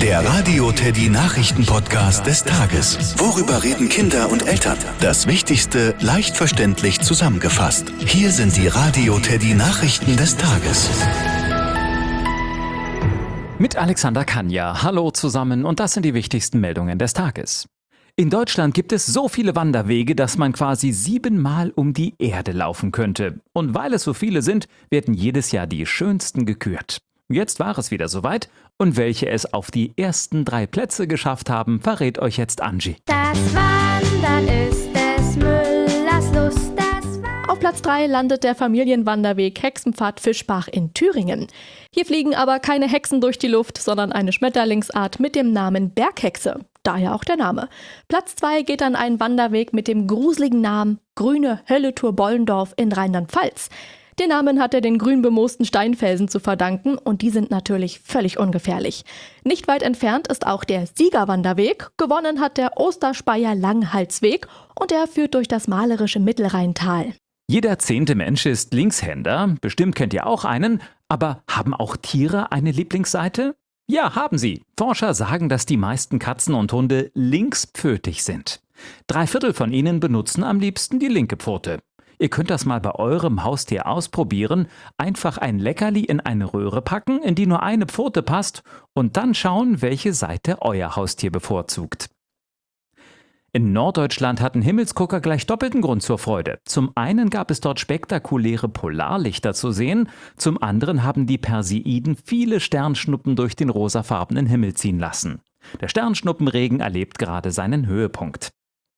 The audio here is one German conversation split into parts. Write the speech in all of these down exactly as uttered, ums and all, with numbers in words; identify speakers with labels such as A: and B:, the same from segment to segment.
A: Der Radio Teddy Nachrichten-Podcast des Tages. Worüber reden Kinder und Eltern? Das Wichtigste leicht verständlich zusammengefasst. Hier sind die Radio Teddy Nachrichten des Tages.
B: Mit Alexander Kanja. Hallo zusammen und das sind die wichtigsten Meldungen des Tages. In Deutschland gibt es so viele Wanderwege, dass man quasi siebenmal um die Erde laufen könnte. Und weil es so viele sind, werden jedes Jahr die schönsten gekürt. Jetzt war es wieder soweit und welche es auf die ersten drei Plätze geschafft haben, verrät euch jetzt Angie.
C: Das Wandern ist des Müllers Lust, das Wandern.
D: Auf Platz drei landet der Familienwanderweg Hexenpfad Fischbach in Thüringen. Hier fliegen aber keine Hexen durch die Luft, sondern eine Schmetterlingsart mit dem Namen Berghexe. Daher auch der Name. Platz zwei geht an einen Wanderweg mit dem gruseligen Namen Grüne Hölletour Bollendorf in Rheinland-Pfalz. Den Namen hat er den grün bemoosten Steinfelsen zu verdanken und die sind natürlich völlig ungefährlich. Nicht weit entfernt ist auch der Siegerwanderweg. Gewonnen hat der Osterspeier Langhalsweg und er führt durch das malerische Mittelrheintal.
B: Jeder zehnte Mensch ist Linkshänder. Bestimmt kennt ihr auch einen. Aber haben auch Tiere eine Lieblingsseite? Ja, haben sie. Forscher sagen, dass die meisten Katzen und Hunde linkspfötig sind. Drei Viertel von ihnen benutzen am liebsten die linke Pfote. Ihr könnt das mal bei eurem Haustier ausprobieren. Einfach ein Leckerli in eine Röhre packen, in die nur eine Pfote passt und dann schauen, welche Seite euer Haustier bevorzugt. In Norddeutschland hatten Himmelsgucker gleich doppelten Grund zur Freude. Zum einen gab es dort spektakuläre Polarlichter zu sehen, zum anderen haben die Perseiden viele Sternschnuppen durch den rosafarbenen Himmel ziehen lassen. Der Sternschnuppenregen erlebt gerade seinen Höhepunkt.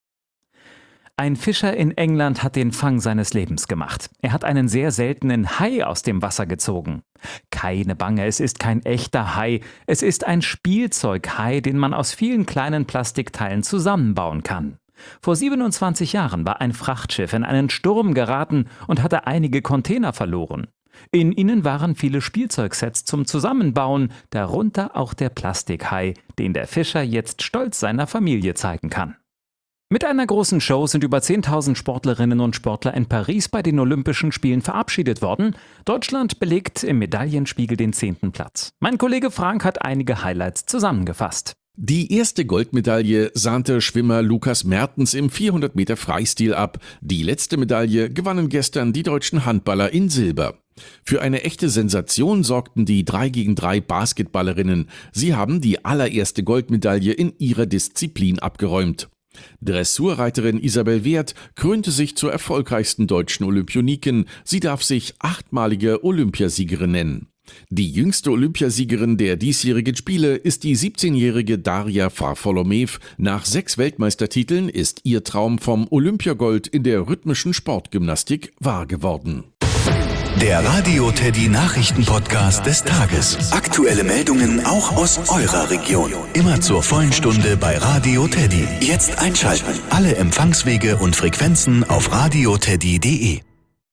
B: Ein Fischer in England hat den Fang seines Lebens gemacht. Er hat einen sehr seltenen Hai aus dem Wasser gezogen. Keine Bange, es ist kein echter Hai. Es ist ein Spielzeughai, den man aus vielen kleinen Plastikteilen zusammenbauen kann. Vor siebenundzwanzig Jahren war ein Frachtschiff in einen Sturm geraten und hatte einige Container verloren. In ihnen waren viele Spielzeugsets zum Zusammenbauen, darunter auch der Plastikhai, den der Fischer jetzt stolz seiner Familie zeigen kann. Mit einer großen Show sind über zehntausend Sportlerinnen und Sportler in Paris bei den Olympischen Spielen verabschiedet worden. Deutschland belegt im Medaillenspiegel den zehnten Platz. Mein Kollege Frank hat einige Highlights zusammengefasst.
E: Die erste Goldmedaille sahnte Schwimmer Lukas Mertens im vierhundert Meter Freistil ab. Die letzte Medaille gewannen gestern die deutschen Handballer in Silber. Für eine echte Sensation sorgten die drei gegen drei Basketballerinnen. Sie haben die allererste Goldmedaille in ihrer Disziplin abgeräumt. Dressurreiterin Isabel Wert krönte sich zur erfolgreichsten deutschen Olympioniken. Sie darf sich achtmalige Olympiasiegerin nennen. Die jüngste Olympiasiegerin der diesjährigen Spiele ist die siebzehnjährige Daria Varfolomew. Nach sechs Weltmeistertiteln ist ihr Traum vom Olympiagold in der rhythmischen Sportgymnastik wahr geworden.
A: Der Radio Teddy Nachrichten-Podcast des Tages. Aktuelle Meldungen auch aus eurer Region. Immer zur vollen Stunde bei Radio Teddy. Jetzt einschalten. Alle Empfangswege und Frequenzen auf radioteddy punkt de.